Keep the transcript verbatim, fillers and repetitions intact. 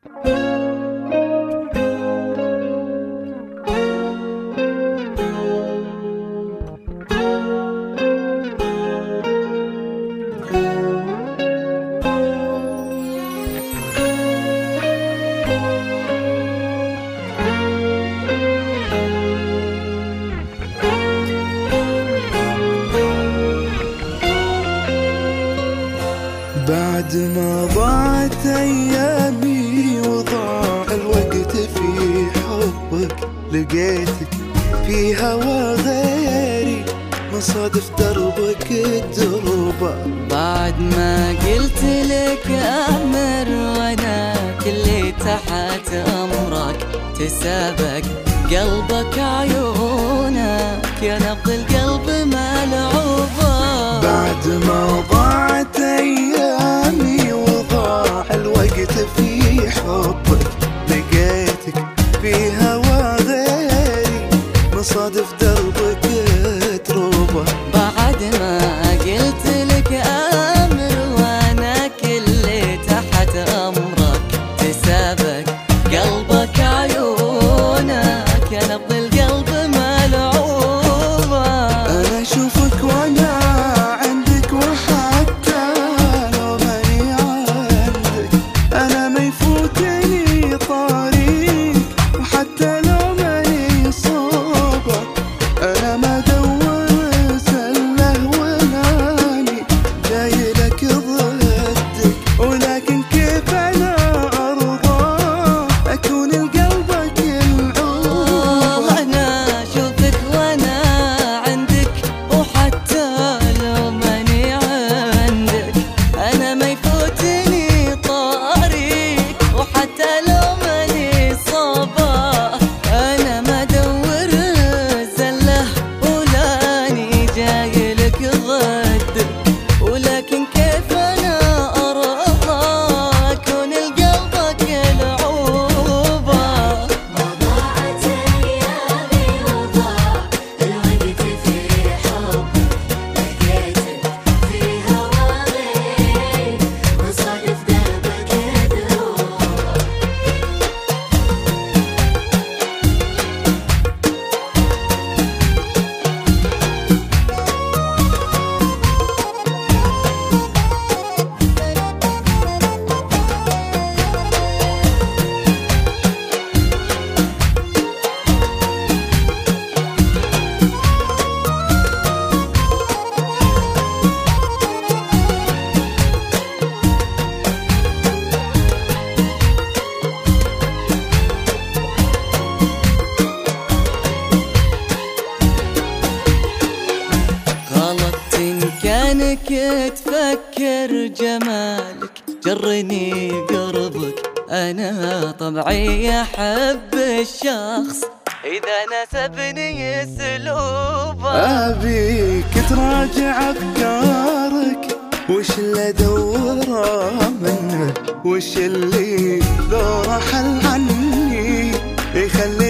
بعد ما ضاعت أيامي وضاع الوقت في حبك، لقيتك في هوا غيري، مصادف دربك الدروبة. بعد ما قلت لك أمر وأنا كلي تحت أمرك، تسابق قلبك عيونك يا نبض القلب ملعوبة. بعد ما ضاعت أيامي وضاع الوقت في حبك، لقيتك في هوا غيري، مصادف دربك تروبة. بعد ما قلت لك أمر وأنا كلي تحت أمرك، تسابق قلبك عيونك يا نبض القلب ملعوبة. أنا أشوفك وأنا عندك، وحتى لو ماني عندك أنا ما يفوتني طريق، وحتى لو ماني صوبك أنا ما أدور زله وناني جاي لك ضدك. ولكن كيف أنا أرضى أكون لقلبك العوبة؟ أنا أشوفك وأنا عندك، وحتى لو ماني عندك أنا ما يفوتني طريق، وحتى لو ماني صبا أنا ما أدور زله ولاني جاي لك ضدك. ولكن كيف أنا أرضى أكون لقلبك العوبة؟ ضاعت أيامي وضاع الوقت في حبك، لقيتك في هوا غيري، مصادف دربك دروبة. غلطت إن كانك تفكر جمالك، جرني قربك أنا طبعي أحب الشخص إذا نسبني أسلوبه. أبيك تراجع أفكارك، وش اللي أدوره منه، وش اللي لو رحل عني يخلي